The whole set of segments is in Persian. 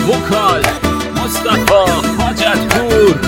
وکال مصطفی حاجتپور.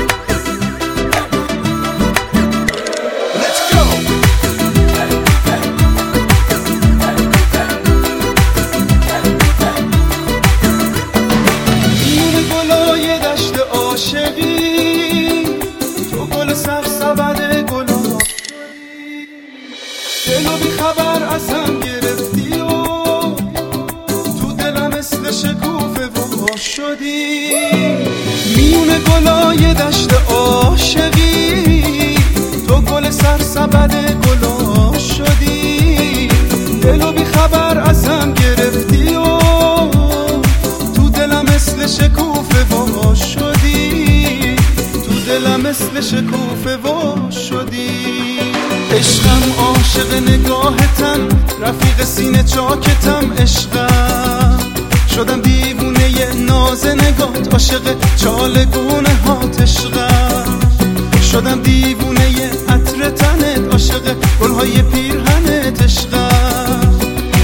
دلو بی خبر ازم گرفتی و تو دلم مثل شکوفه وا شدی. میونه گلای دشت عاشقی تو گل سرسبد گلا شدی. دلو بی خبر ازم گرفتی و تو دلم مثل شکوفه وا شدی. تو دلم مثل شکوفه وا شدی. عشقم عاشق نگاهتم، رفیق سینه چاکتم. عشقم شدم دیوونه ناز نگات، عاشق چالگونه هات. عشقم شدم دیوونه عطر تنت، عاشق گلهای پیرهنت. عشقم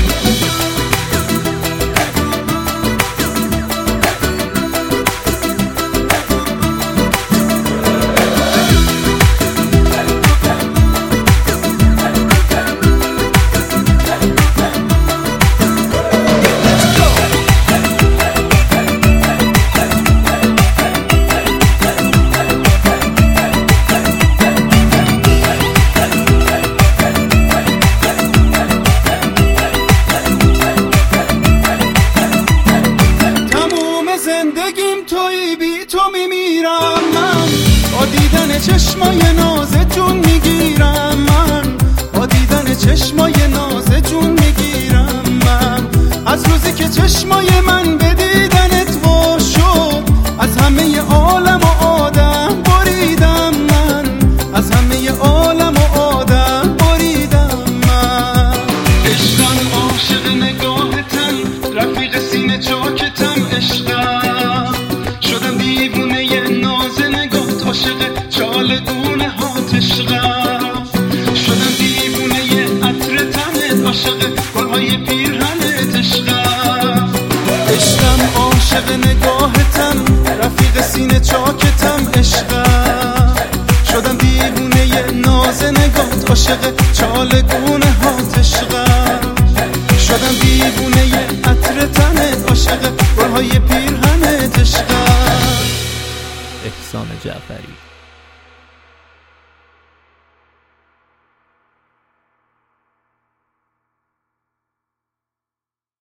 زندگیم تویی، بی تو میمیرم من. با دیدن چشمای ناز جون میگیرم من. با دیدن چشمای ناز جون میگیرم من. از روزی که چشمای من به دیدنت وا شد، از همه عالم و آدم بریدم من. از همه عالم و آدم بریدم من. عشقم عاشق نگاهتم، رفیق سینه چاکتم. عشقم شدم دیوونه ناز نگات، عاشق چالگونه هات. عشقم شدم دیوونه عطر تنت، عاشق گلهای پیرهنت. عشقم عاشق نگاهتم، رفیق سینه چاکتم. عشقم شدم دیوونه ناز نگات، عاشق چالگونه هات. عشقم شدم دیوونه عطر تنت، عاشق گلهای پیرهنت. عشقم احسان جعفری.